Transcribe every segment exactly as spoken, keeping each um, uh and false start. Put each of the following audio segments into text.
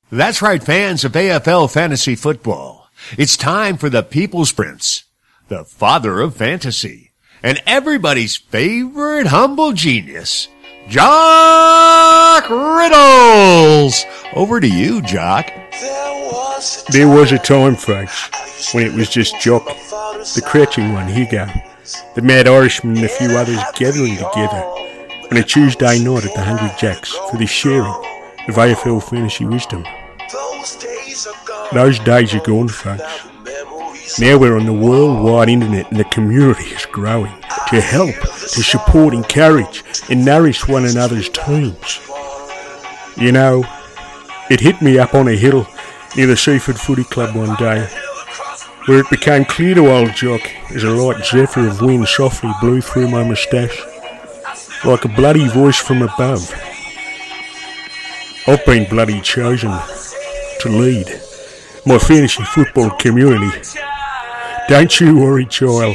That's right, fans of A F L Fantasy Football. It's time for the People's Prince, the father of fantasy, and everybody's favorite humble genius, Jock Riddles. Over to you, Jock. There was a time, folks, when it was just Jock, the crouching one, Higo, the Mad Irishman and a few others gathering together on a Tuesday night at the Hungry Jacks for the sharing of A F L fantasy wisdom. Those days are gone, folks. Now we're on the worldwide internet and the community is growing to help, to support, encourage and nourish one another's teams. You know, it hit me up on a hill near the Seaford Footy Club one day, where it became clear to old Jock as a light zephyr of wind softly blew through my moustache, like a bloody voice from above. I've been bloody chosen to lead my fantasy football community. Don't you worry, child.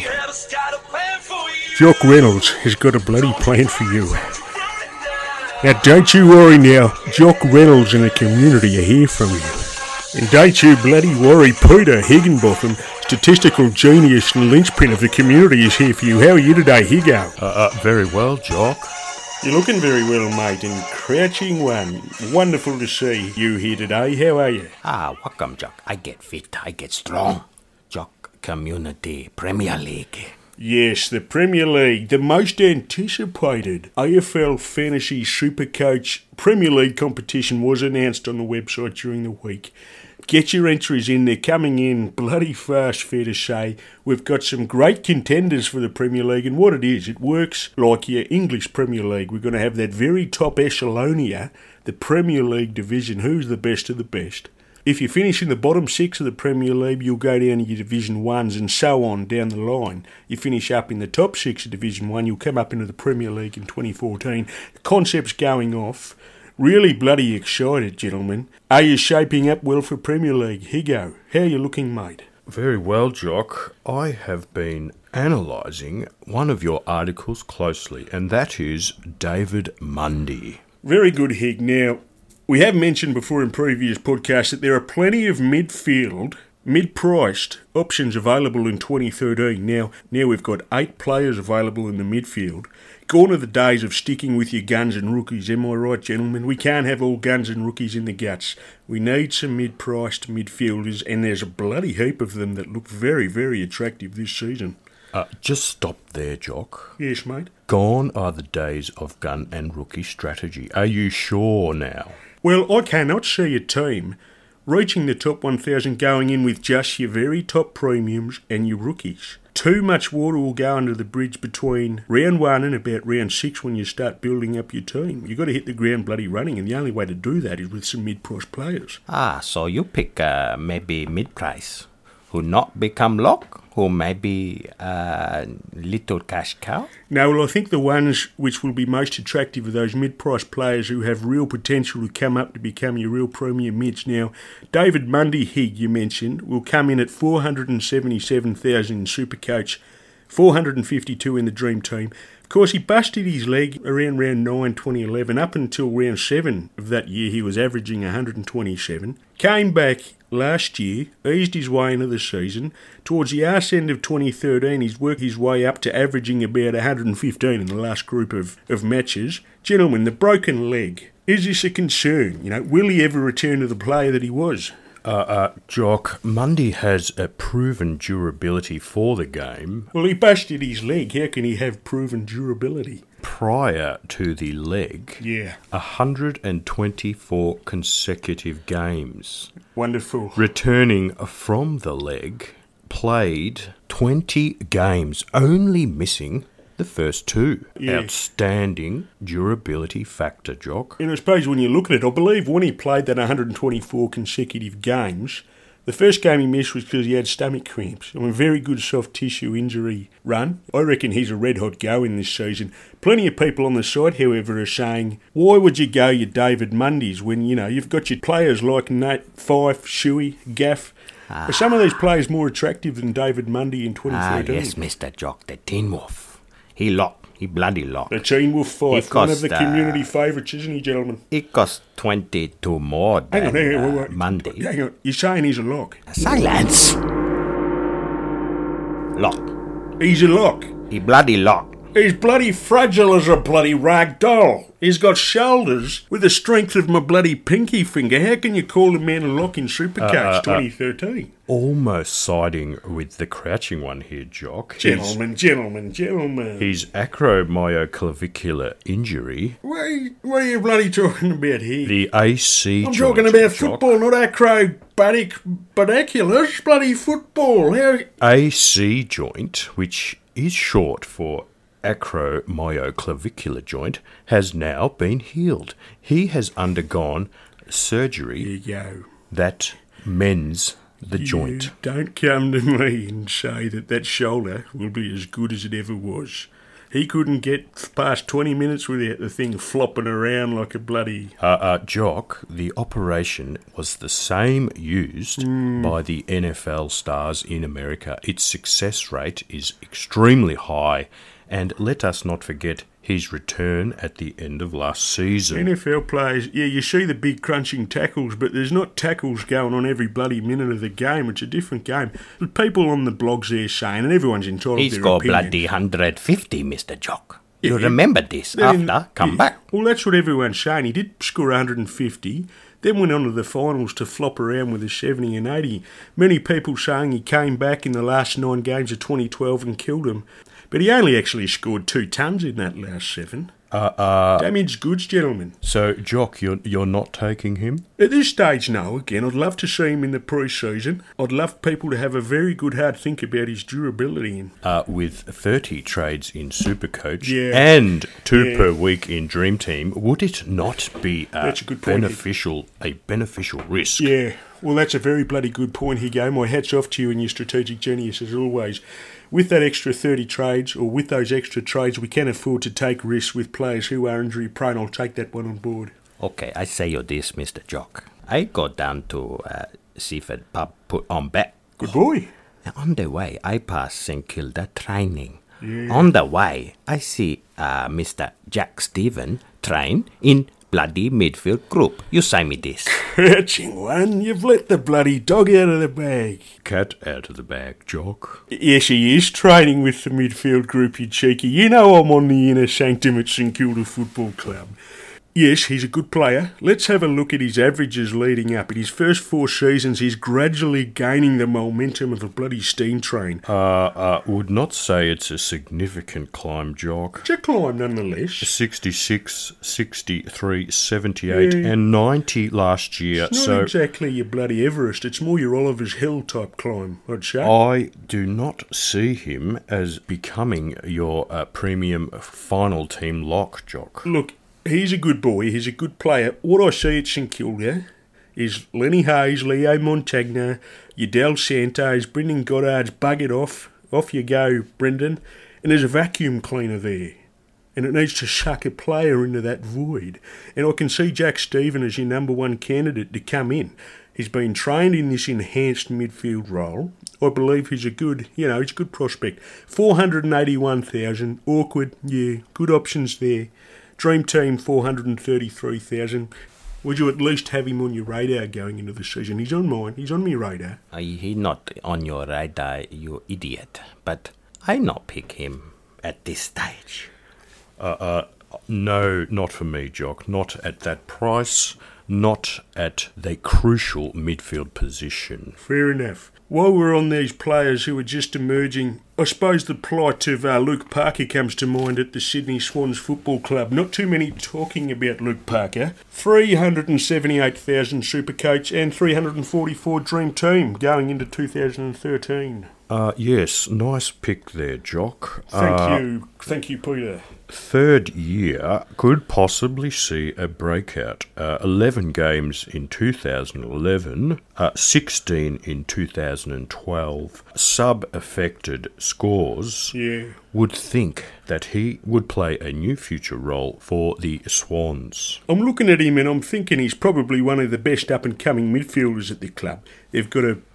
Jock Reynolds has got a bloody plan for you. Now don't you worry now, Jock Reynolds and the community are here from you. And don't you bloody worry, Peter Higginbotham, statistical genius and linchpin of the community, is here for you. How are you today, Higo? Uh, uh, very well, Jock. You're looking very well, mate, and crouching one. Wonderful to see you here today. How are you? Ah, welcome, Jock. I get fit, I get strong. Jock Community Premier League. Yes, the Premier League, the most anticipated A F L Fantasy Supercoach Premier League competition was announced on the website during the week. Get your entries in, they're coming in bloody fast, fair to say. We've got some great contenders for the Premier League, and what it is, it works like your English Premier League. We're going to have that very top echelonia, the Premier League division, who's the best of the best. If you finish in the bottom six of the Premier League, you'll go down to your Division ones and so on down the line. You finish up in the top six of Division one, you'll come up into the Premier League in twenty fourteen. The concept's going off. Really bloody excited, gentlemen. Are you shaping up well for Premier League? Higo, how are you looking, mate? Very well, Jock. I have been analysing one of your articles closely, and that is David Mundy. Very good, Hig. Now, we have mentioned before in previous podcasts that there are plenty of midfield, mid-priced options available in twenty thirteen. Now, now we've got eight players available in the midfield. Gone are the days of sticking with your guns and rookies, am I right, gentlemen? We can't have all guns and rookies in the guts. We need some mid-priced midfielders, and there's a bloody heap of them that look very, very attractive this season. Uh, just stop there, Jock. Yes, mate? Gone are the days of gun and rookie strategy. Are you sure now? Well, I cannot see a team reaching the top one thousand going in with just your very top premiums and your rookies. Too much water will go under the bridge between round one and about round six when you start building up your team. You've got to hit the ground bloody running, and the only way to do that is with some mid-price players. Ah, so you pick uh, maybe mid-price, who not become lock, who maybe uh, little cash cow? No, well, I think the ones which will be most attractive are those mid-price players who have real potential to come up to become your real premium mids. Now, David Mundy, Hig, you mentioned, will come in at four hundred seventy-seven thousand in Supercoach, four hundred fifty-two in the Dream Team. Of course, he busted his leg around round nine, twenty eleven. Up until round seven of that year, he was averaging one hundred twenty-seven. Came back last year, eased his way into the season. Towards the arse end of twenty thirteen, he's worked his way up to averaging about one hundred fifteen in the last group of, of matches. Gentlemen, the broken leg, is this a concern? You know, will he ever return to the player that he was? Uh, uh, Jock, Mundy has a proven durability for the game. Well, he busted his leg. How can he have proven durability? Prior to the leg, yeah, one hundred twenty-four consecutive games. Wonderful. Returning from the leg, played twenty games, only missing the first two. Yeah. Outstanding durability factor, Jock. And I suppose when you look at it, I believe when he played that one hundred twenty-four consecutive games, the first game he missed was because he had stomach cramps. I mean, very good soft tissue injury run. I reckon he's a red-hot go in this season. Plenty of people on the side, however, are saying, why would you go your David Mundys when, you know, you've got your players like Nate, Fife, Shuey, Gaff. Ah. Are some of these players more attractive than David Mundy in twenty thirteen? Ah, yes, Mister Jock, the Teen Wolf. He locked He bloody lock. The Teen Wolf Fife, He one of the cost, uh, community favourites, isn't he, gentlemen? It cost twenty-two more than Hang on, hang on, uh, wait, wait. Monday. Hang on, you're saying he's a lock? Silence! Lock. He's a lock. He bloody lock. He's bloody fragile as a bloody rag doll. He's got shoulders with the strength of my bloody pinky finger. How can you call a man a lock in Supercoach Uh, uh, uh. twenty thirteen? Almost siding with the crouching one here, Jock. Gentlemen, gentlemen, gentlemen. His acromyoclavicular injury, What are, you, what are you bloody talking about here? the A C I'm joint, talking about Jock. football, not acrobatic binoculars. Bloody football. How, A C joint, which is short for acromyoclavicular joint, has now been healed. He has undergone surgery there you go. that mends the joint. You don't come to me and say that that shoulder will be as good as it ever was. He couldn't get past twenty minutes without the thing flopping around like a bloody... Uh, uh, Jock, the operation was the same used Hmm. by the N F L stars in America. Its success rate is extremely high, and let us not forget his return at the end of last season. N F L players, yeah, you see the big crunching tackles, but there's not tackles going on every bloody minute of the game. It's a different game. But people on the blogs there saying, and everyone's entitled He's to their got opinion. bloody one hundred fifty, Mister Jock. Yeah, You yeah. remember this Then- after, come yeah, back. Well, that's what everyone's saying. He did score one hundred fifty, then went on to the finals to flop around with a seventy and eighty. Many people saying he came back in the last nine games of twenty twelve and killed him. But he only actually scored two tons in that last seven. Uh, uh, Damaged goods, gentlemen. so, Jock, you're, you're not taking him? At this stage, no. Again, I'd love to see him in the pre-season. I'd love people to have a very good hard think about his durability. And Uh, with thirty trades in Supercoach Yeah. and two Yeah. per week in Dream Team, would it not be a That's a good point. beneficial a beneficial risk? yeah, well, that's a very bloody good point, Higo. My hat's off to you and your strategic genius as always. With that extra thirty trades, or with those extra trades, we can afford to take risks with players who are injury prone. I'll take that one on board. Okay, I say you this, Mister Jock. I go down to uh, Seaford pub, put on bet. Good boy. On the way, I pass St Kilda training. Yeah. On the way, I see uh, Mister Jack Stephen train in bloody midfield group. You say me this. Crouching one, you've let the bloody dog out of the bag. Cat out of the bag, Jock. Yes, he is training with the midfield group, you cheeky. You know I'm on the inner sanctum at St Kilda Football Club. Yes, he's a good player. Let's have a look at his averages leading up. In his first four seasons, he's gradually gaining the momentum of a bloody steam train. Uh, uh, would not say it's a significant climb, Jock. It's a climb nonetheless. sixty-six, sixty-three, seventy-eight, Yeah. and ninety last year. It's not So exactly your bloody Everest. It's more your Oliver's Hill type climb, I'd say. I do not see him as becoming your uh, premium final team lock, Jock. Look, he's a good boy. He's a good player. What I see at St Kilda is Lenny Hayes, Leo Montagna, your Del Santos, Brendan Goddard's buggered off. Off you go, Brendan. And there's a vacuum cleaner there. And it needs to suck a player into that void. And I can see Jack Stephen as your number one candidate to come in. He's been trained in this enhanced midfield role. I believe he's a good, you know, he's a good prospect. four hundred eighty-one thousand, awkward, yeah, good options there. Dream Team, four hundred thirty-three thousand. Would you at least have him on your radar going into the season? He's on mine. He's on my radar. Uh, he not on your radar, you idiot. But I not pick him at this stage. No, not for me, Jock. Not at that price. Not at the crucial midfield position. Fair enough. While we're on these players who are just emerging, I suppose the plight of uh, Luke Parker comes to mind at the Sydney Swans Football Club. Not too many talking about Luke Parker. three hundred seventy-eight thousand Supercoach and three hundred forty-four Dream Team going into two thousand thirteen. Uh, yes, nice pick there, Jock. Thank Uh, you. Thank you, Peter. Third year could possibly see a breakout. Uh, eleven games in two thousand eleven, uh, sixteen in two thousand twelve. Sub-affected scores. Yeah. Would think that he would play a new future role for the Swans. I'm looking at him and I'm thinking he's probably one of the best up-and-coming midfielders at the club. They've got a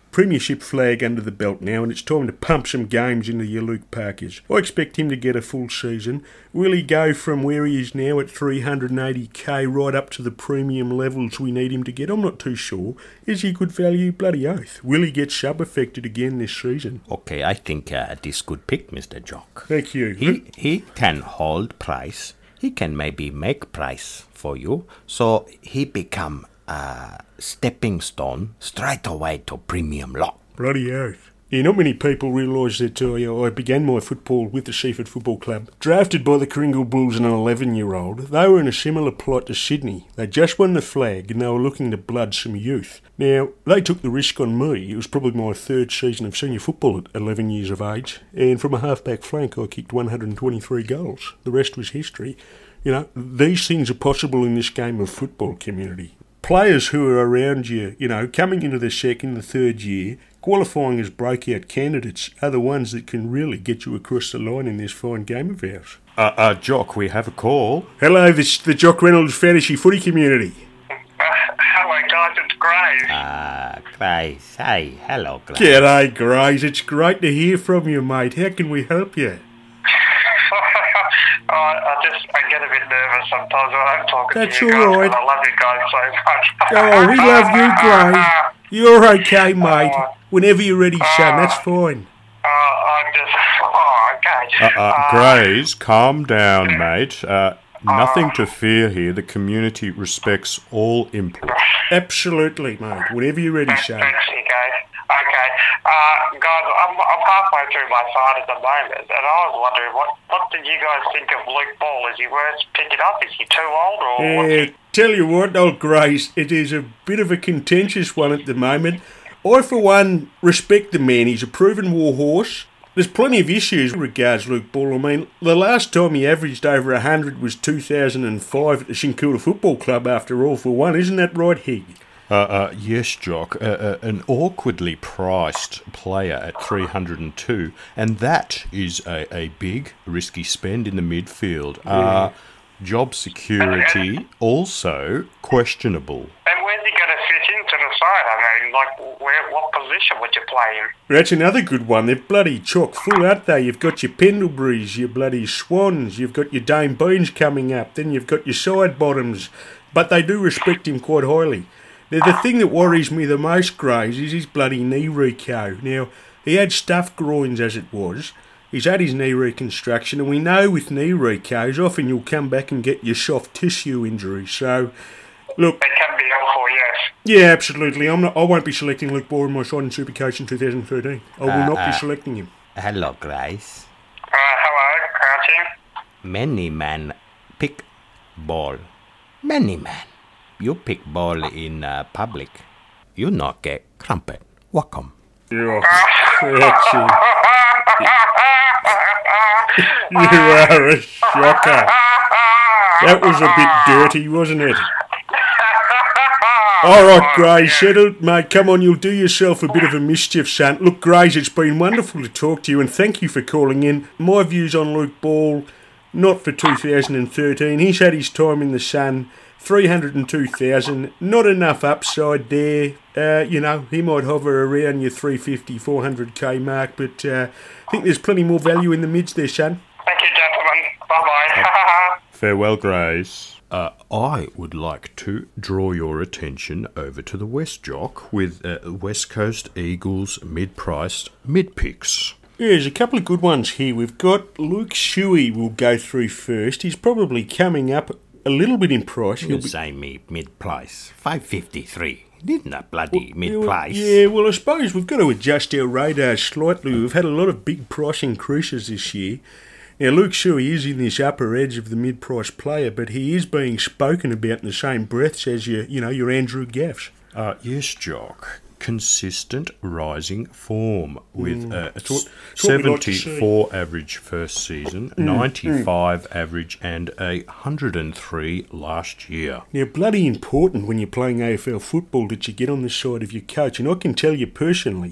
premiership flag under the belt now, and it's time to pump some games into your Luke Parkers. I expect him to get a full season. Will he go from where he is now at three hundred eighty k right up to the premium levels we need him to get? I'm not too sure. Is he good value? Bloody oath. Will he get sub-affected again this season? Okay, I think uh, this good pick, Mister Jock. Thank you. He, he can hold price. He can maybe make price for you. So he become a stepping stone straight away to premium lock. Bloody oath. Yeah, not many people realise that uh, I began my football with the Seaford Football Club. Drafted by the Kringle Bulls an eleven-year-old, they were in a similar plight to Sydney. They just won the flag and they were looking to blood some youth. Now, they took the risk on me. It was probably my third season of senior football at eleven years of age, and from a half-back flank I kicked one hundred twenty-three goals. The rest was history. You know, these things are possible in this game of football, community. Players who are around you, you know, coming into the second, the third year, qualifying as breakout candidates are the ones that can really get you across the line in this fine game of ours. Uh, uh, Jock, we have a call. Hello, this is the Jock Reynolds Fantasy Footy Community. Uh, hello, guys, it's Grace. Ah, Grace. Hey, hello, Grace. G'day, Grace. It's great to hear from you, mate. How can we help you? uh, I just I get a bit nervous sometimes when I'm talking That's to you all guys, right. and I love you guys so much. Oh, we love you, Grace. You're okay, mate. Whenever you're ready, son, that's fine. Uh, I'm just... Oh, okay. Uh, uh, Grace, calm down, mate. Uh, nothing to fear here. The community respects all input. Absolutely, mate. Whenever you're ready, son. Thanks, you guys. Okay. Uh, guys, I'm, I'm halfway through my side at the moment, and I was wondering, what, what did you guys think of Luke Ball? Is he worth picking up? Is he too old, or what's Uh, he... tell you what, old Grace, it is a bit of a contentious one at the moment. I, for one, respect the man. He's a proven war horse. There's plenty of issues in regards to Luke Ball. I mean, the last time he averaged over one hundred was two thousand five at the St Kilda Football Club, after all, for one. Isn't that right, Hig? Uh, uh, yes, Jock, uh, uh, an awkwardly priced player at three hundred two, and that is a, a big, risky spend in the midfield. Uh, job security also questionable. And where's he going to fit into the side? I mean, like, where, what position would you play him? That's another good one. They're bloody chock full, aren't they? You've got your Pendleburys, your bloody Swans, you've got your Dame Beans coming up, then you've got your side bottoms. But they do respect him quite highly. Now, the thing that worries me the most, Grace, is his bloody knee reco. Now, he had stuffed groins as it was. He's had his knee reconstruction, and we know with knee recos, often you'll come back and get your soft tissue injury. So, look... It can be helpful, yes. Yeah, absolutely. I'm not. I won't be selecting Luke Ball in my side in Supercoach in two thousand thirteen. I will Uh, not be uh. selecting him. Hello, Grace. Uh, hello, Crouching. Many man pick ball. Many man. You pick ball in uh, public. You not get crumpet. Welcome. You're crouching. You are a shocker. That was a bit dirty, wasn't it? All right, Grace, settle, mate. Come on, you'll do yourself a bit of a mischief, son. Look, Grace, it's been wonderful to talk to you, and thank you for calling in. My views on Luke Ball, not for two thousand thirteen. He's had his time in the sun. three hundred two thousand, not enough upside there. Uh, you know, he might hover around your three fifty, four hundred k mark, but uh, I think there's plenty more value in the mids there, son. Thank you, gentlemen. Bye-bye. Farewell, Grace. Uh, I would like to draw your attention over to the West, Jock, with uh, West Coast Eagles mid-priced mid-picks. Yeah, there's a couple of good ones here. We've got Luke Shuey will go through first. He's probably coming up a little bit in price. You He'll be- say me mid-price. five fifty-three. Isn't that bloody mid-price? Yeah, well, I suppose we've got to adjust our radars slightly. We've had a lot of big price increases this year. Now, Luke Shuey is in this upper edge of the mid-price player, but he is being spoken about in the same breaths as your, you know, your Andrew Gaffs. Uh, yes, Jock. Consistent rising form with uh, That's what- that's what we like to see. seventy-four average first season, ninety-five average, and a one hundred three last year. Now, bloody important when you're playing A F L football that you get on the side of your coach. And I can tell you personally,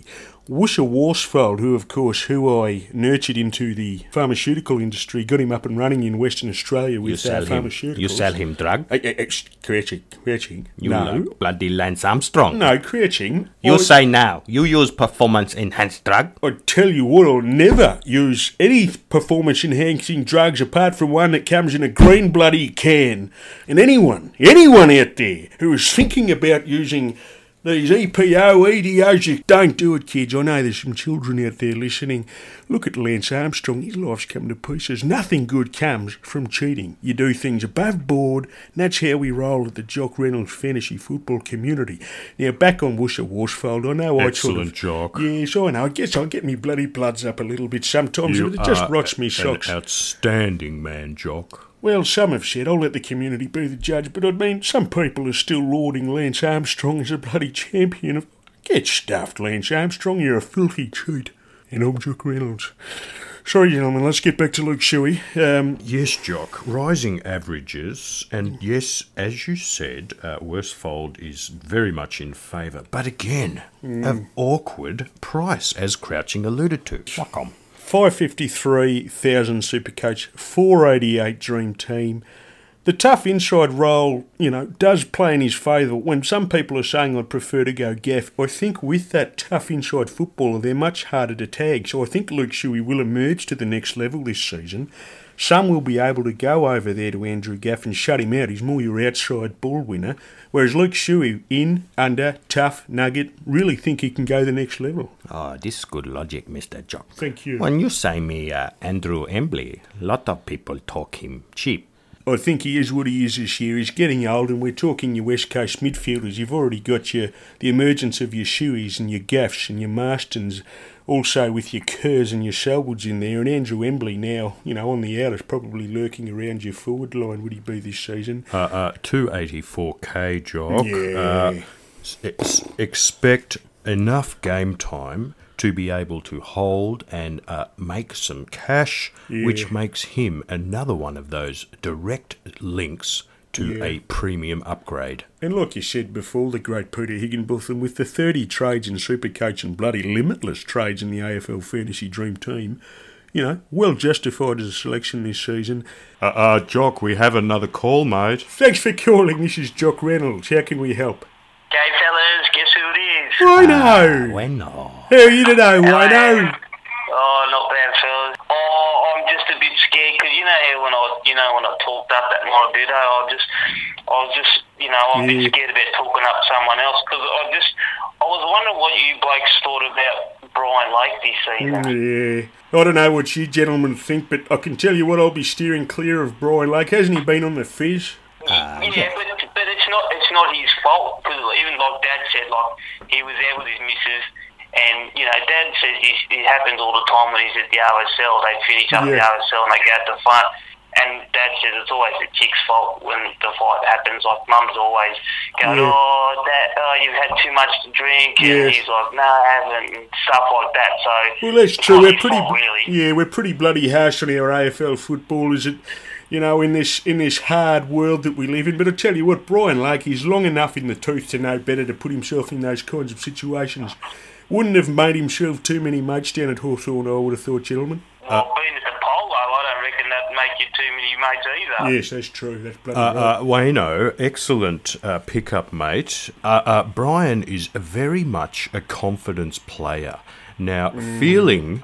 Woosha Worsfold, who, of course, who I nurtured into the pharmaceutical industry, got him up and running in Western Australia with You sell uh, him. pharmaceuticals. You sell him drug. Uh, uh, uh, Crouching, Crouching. You no. like bloody Lance Armstrong. No, Crouching. You I, say now. You use performance enhanced drug. I tell you what, I'll never use any performance-enhancing drugs apart from one that comes in a green bloody can. And anyone, anyone out there who is thinking about using these E P O, E D Os, you don't do it, kids. I know there's some children out there listening. Look at Lance Armstrong. His life's come to pieces. Nothing good comes from cheating. You do things above board, and that's how we roll at the Jock Reynolds fantasy football community. Now, back on Woosha Worsfold, I know I sort Excellent, of... Jock. Yes, I know. I guess I get me bloody bloods up a little bit sometimes, You but it just are rots me an socks. outstanding man, Jock. Well, some have said, I'll let the community be the judge, but I mean, some people are still lauding Lance Armstrong as a bloody champion of... Get stuffed, Lance Armstrong, you're a filthy cheat. And I'm Jock Reynolds. Sorry, gentlemen, let's get back to Luke Shuey. Um, Yes, Jock, rising averages, and yes, as you said, uh, Worsfold is very much in favour, but again, an awkward price, as Crouching alluded to. Welcome. five hundred fifty-three thousand Supercoach, four hundred eighty-eight Dream Team. The tough inside role, you know, does play in his favour. When some people are saying I'd prefer to go gaff, I think with that tough inside footballer, they're much harder to tag. So I think Luke Shuey will emerge to the next level this season. Some will be able to go over there to Andrew Gaff and shut him out. He's more your outside ball winner. Whereas Luke Shuey, in, under, tough, nugget, really think he can go the next level. Oh, this is good logic, Mister Jock. Thank you. When you say me uh, Andrew Embley, lot of people talk him cheap. I think he is what he is this year. He's getting old, and we're talking your West Coast midfielders. You've already got your the emergence of your Shueys and your Gaffs and your Marstons, also with your Kerrs and your Selwoods in there. And Andrew Embley now, you know, on the out is probably lurking around your forward line, would he be this season? Uh, uh, two eighty-four K, Jock. Yeah. Uh, ex- expect enough game time to be able to hold and uh, make some cash, Yeah. which makes him another one of those direct links to Yeah. a premium upgrade. And like you said before, the great Peter Higginbotham, with the thirty trades in Supercoach and bloody limitless trades in the A F L Fantasy Dream Team, you know, well justified as a selection this season. Uh, uh, Jock, we have another call, mate. Thanks for calling. This is Jock Reynolds. How can we help? Okay, fellas, guess who it is? Wino! Bueno. How are you today, Wino? Oh, not bad, fellas. Oh, I'm just a bit scared because you know how when I, you know, when I talked up that night, did I? I just, I was just, you know, I'm a Yeah. bit scared about talking up someone else because I just, I was wondering what you blokes thought about Brian Lake this season. Yeah. I don't know what you gentlemen think, but I can tell you what, I'll be steering clear of Brian Lake. Hasn't he been on the fizz? yeah, but but it's not it's not his fault because even like Dad said, like he was there with his missus, and you know Dad says this, it happens all the time when he's at the R S L. They finish up Yeah. the R S L and they go out the front, and Dad says it's always the chick's fault when the fight happens. Like Mum's always going, Yeah. oh Dad, oh you've had too much to drink, and Yes. he's like, no, I haven't, and stuff like that. So Well, that's it's true. not We're his pretty, fault, really. yeah, we're pretty bloody harsh on our A F L football, is it? You know, in this in this hard world that we live in. But I tell you what, Brian Lake, he's long enough in the tooth to know better to put himself in those kinds of situations. Wouldn't have made himself too many mates down at Hawthorn, I would have thought, gentlemen. Well, being at the polo, I don't reckon that make you too many mates either. Yes, that's true. That's bloody Uh, right. uh, Wayno, excellent uh, pickup, mate. Uh, uh, Brian is very much a confidence player. Now, feeling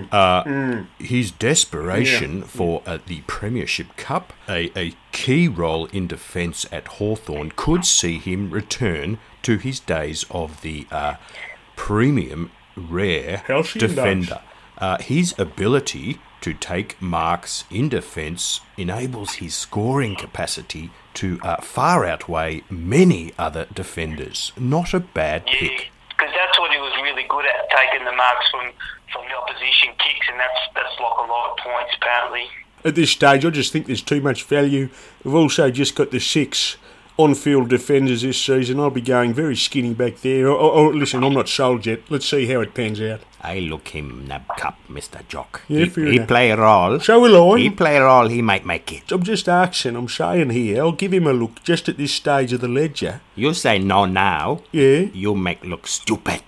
uh, his desperation for uh, the Premiership Cup, a, a key role in defence at Hawthorn, could see him return to his days of the uh, premium rare Halcyon defender. Uh, his ability to take marks in defence enables his scoring capacity to uh, far outweigh many other defenders. Not a bad Yeah, pick. because that's what he was really good at, taking the marks from, from the opposition kicks, and that's that's like a lot of points, apparently. At this stage, I just think there's too much value. We've also just got the six on-field defenders this season. I'll be going very skinny back there. Oh, oh, listen, I'm not sold yet. Let's see how it pans out. I look him nab cup, Mister Jock. Yeah, he fair he enough. play a role. So will I. He play a role, he might make it. I'm just asking, I'm saying here, I'll give him a look just at this stage of the ledger. You say no now, Yeah? you make look stupid.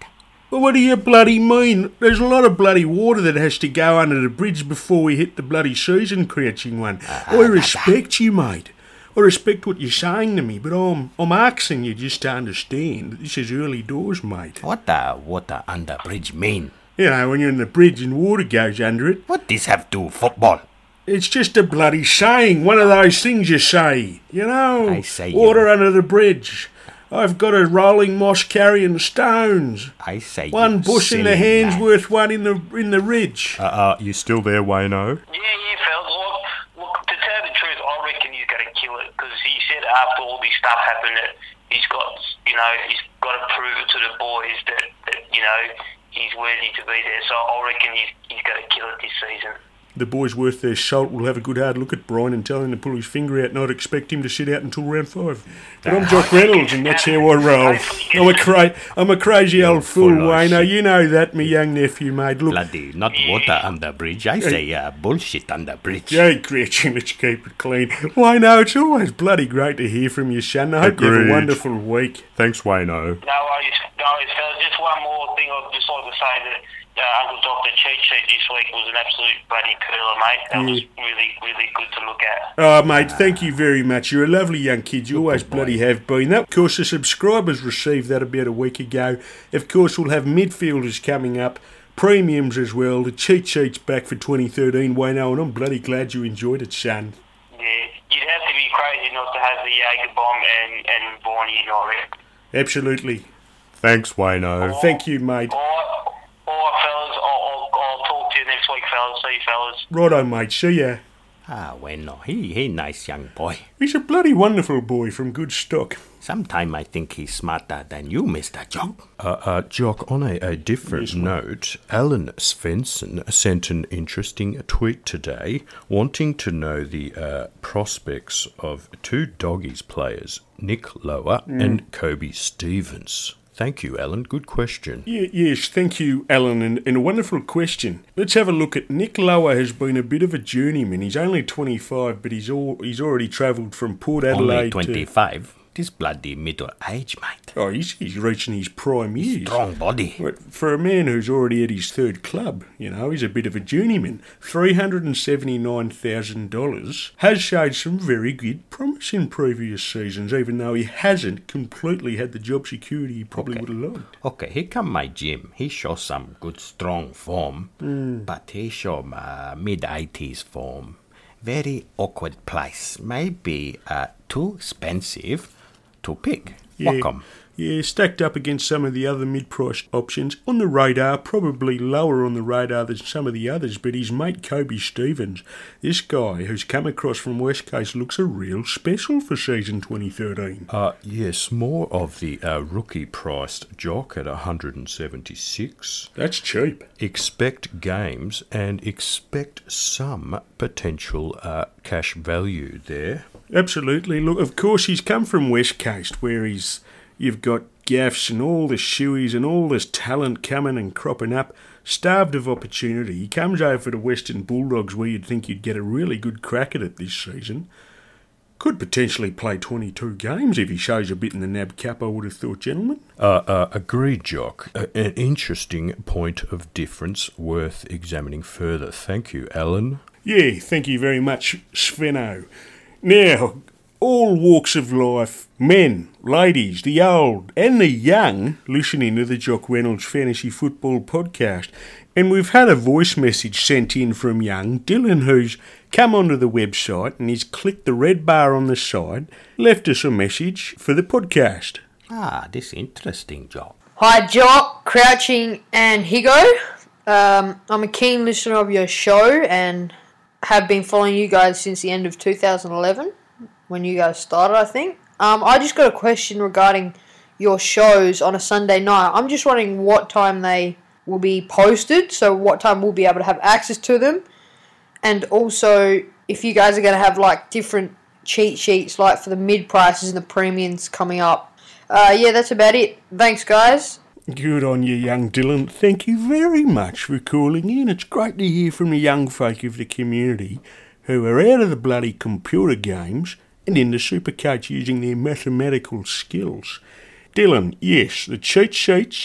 Well, what do you bloody mean? There's a lot of bloody water that has to go under the bridge before we hit the bloody season, Crouching One. I respect you, mate. I respect what you're saying to me, but I'm, I'm asking you just to understand that this is early doors, mate. What the water under bridge mean? You know, when you're in the bridge and water goes under it. What this have to do football? It's just a bloody saying, one of those things you say. You know, I say water you. under the bridge. I've got a rolling moss carrying stones. I say One you bush in the silly hand's lad. worth one in the in the ridge. Uh, uh, you still there, Wayno? Yeah, yeah, fellas. Look, look, to tell the truth, I reckon he's going to kill it because he said after all this stuff happened that he's got, you know, he's got to prove it to the boys that, that you know, he's worthy to be there. So I reckon he's, he's going to kill it this season. The boys worth their salt will have a good hard look at Brian and tell him to pull his finger out and not expect him to sit out until round five. But I'm Jock Reynolds and that's how I roll. I'm a, cra- I'm a crazy old fool, full of Wayno. shit. You know that, me young nephew, mate. Look, Bloody, not water under bridge. I say uh, bullshit under bridge. Jay Gretchen, let's keep it clean. Wayno, it's always bloody great to hear from you, son. I hope you have a Agreed. wonderful week. Thanks, Wayno. No worries, no worries, fellas. Just one more thing I'd just like to say that uh, Uncle Doctor Cheat Sheet this week was an absolute bloody curler, mate. That was really, really good to look at. Oh, mate, thank you very much. You're a lovely young kid. You always bloody have been. That, of course, the subscribers received that about a week ago. Of course, we'll have midfielders coming up, premiums as well. The cheat sheet's back for twenty thirteen, Wayno, and I'm bloody glad you enjoyed it, son. Yeah, you'd have to be crazy not to have the Jaeger bomb and, and Barney in your head. Absolutely. Thanks, Wayno. Thank you, mate. All right, all right, fellas. I'll, I'll, I'll talk to you next week, fellas. See you, fellas. Righto, mate. See ya. Ah, well, no, he he nice young boy. He's a bloody wonderful boy from good stock. Sometime I think he's smarter than you, Mister Jock. Uh, uh, Jock, on a, a different note, Alan Svensson sent an interesting tweet today wanting to know the uh, prospects of two Doggies players, Nick Lower and Kobe Stevens. Thank you, Alan. Good question. Yeah, yes, thank you, Alan, and, and a wonderful question. Let's have a look at Nick Lower. Has been a bit of a journeyman. He's only twenty-five, but he's all he's already travelled from Port Adelaide Only twenty-five. This bloody middle age, mate. to... Oh, he's, he's reaching his prime years. Strong body. But for a man who's already at his third club, you know, he's a bit of a journeyman. three hundred seventy-nine thousand dollars has showed some very good promise in previous seasons, even though he hasn't completely had the job security he probably Okay. would have liked. Okay, he come my gym. He show some good strong form, but he show uh, mid eighties form. Very awkward place. Maybe uh, too expensive to pick. Welcome. Yeah, stacked up against some of the other mid-priced options. On the radar, probably lower on the radar than some of the others, but his mate Kobe Stevens, this guy who's come across from West Coast, looks a real special for season twenty thirteen. Uh, yes, more of the uh, rookie-priced Jock at one hundred seventy-six. That's cheap. Expect games and expect some potential uh, cash value there. Absolutely. Look, of course, he's come from West Coast, where he's you've got gaffs and all the shoeys and all this talent coming and cropping up, starved of opportunity. He comes over to Western Bulldogs, where you'd think you'd get a really good crack at it this season. Could potentially play twenty-two games if he shows a bit in the N A B Cup, I would have thought, gentlemen. Uh, uh, agreed, Jock. Uh, an interesting point of difference worth examining further. Thank you, Alan. Yeah, thank you very much, Sveno. Now, all walks of life, men, ladies, the old and the young, listening to the Jock Reynolds Fantasy Football Podcast. And we've had a voice message sent in from young Dylan, who's come onto the website and he's clicked the red bar on the side, left us a message for the podcast. Ah, this interesting job. Hi, Jock, Crouching, and Higo. Um, I'm a keen listener of your show and have been following you guys since the end of two thousand eleven, when you guys started, I think. Um, I just got a question regarding your shows on a Sunday night. I'm just wondering what time they will be posted, so what time we'll be able to have access to them, and also if you guys are going to have like different cheat sheets, like for the mid prices and the premiums coming up. Uh, yeah, that's about it. Thanks, guys. Good on you, young Dylan. Thank you very much for calling in. It's great to hear from the young folk of the community who are out of the bloody computer games and into Supercoach using their mathematical skills. Dylan, yes, the cheat sheets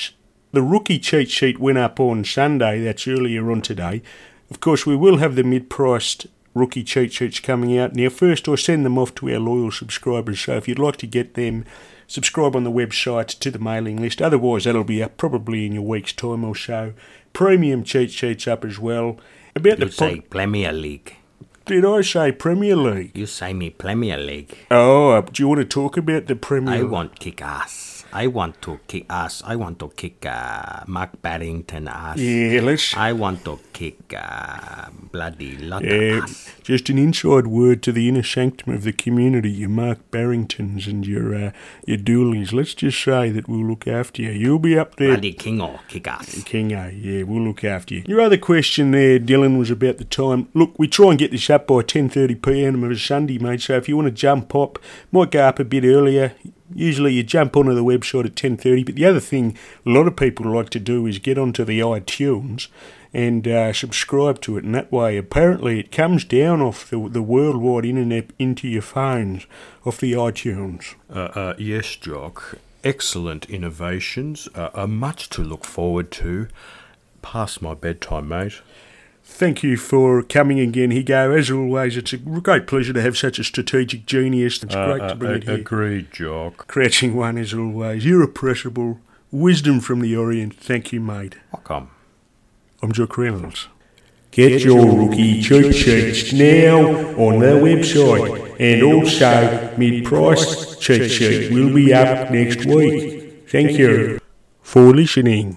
the rookie cheat sheet went up on Sunday. That's earlier on today. Of course, we will have the mid-priced rookie cheat sheets coming out. Now, first, I send them off to our loyal subscribers, so if you'd like to get them, subscribe on the website to the mailing list. Otherwise, that'll be up probably in your week's time or so. Premium cheat sheets up as well. About You the say po- Premier League. Did I say Premier League? You say me Premier League. Oh, uh, do you want to talk about the Premier I League? want kick ass. I want to kick ass. I want to kick uh, Mark Barrington ass. Yeah, let's... I want to kick uh, bloody lot Yeah, of ass. just an inside word to the inner sanctum of the community, your Mark Barringtons and your uh, your Doolies. Let's just say that we'll look after you. You'll be up there. Bloody king or kick ass. Kingo, yeah, we'll look after you. Your other question there, Dylan, was about the time. Look, we try and get this up by ten thirty p m of a Sunday, mate, so if you want to jump up, might go up a bit earlier. Usually you jump onto the website at ten thirty, but the other thing a lot of people like to do is get onto the iTunes and uh, subscribe to it, and that way apparently it comes down off the, the worldwide internet into your phones, off the iTunes. Uh, uh, yes, Jock. Excellent innovations. Uh, uh, much to look forward to. Past my bedtime, mate. Thank you for coming again, Higo. As always, it's a great pleasure to have such a strategic genius. It's Uh, great uh, to bring uh, it here. Agreed, Jock. Crouching one, as always. Irrepressible. Wisdom from the Orient. Thank you, mate. Welcome. I'm Jock Reynolds. Get your rookie cheat sheets now on the website. And also, mid-price cheat sheet will be up next week. Thank you for listening.